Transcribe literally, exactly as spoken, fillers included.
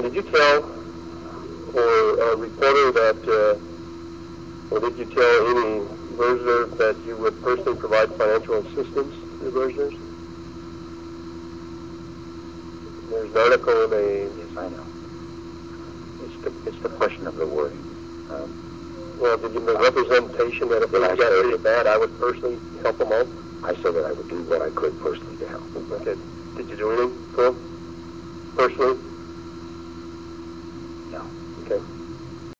Tom, did you tell or a reporter that, uh, or did you tell any Bergstner that you would personally provide financial assistance to the Bergstners? There's an article in a... Yes, I know. It's the, it's the question of the wording. Um, well, did you give the representation that if they got really bad, I would personally help them out? I said that I would do what I could personally to help. Okay. Did you do anything for them? Personally? No. Okay.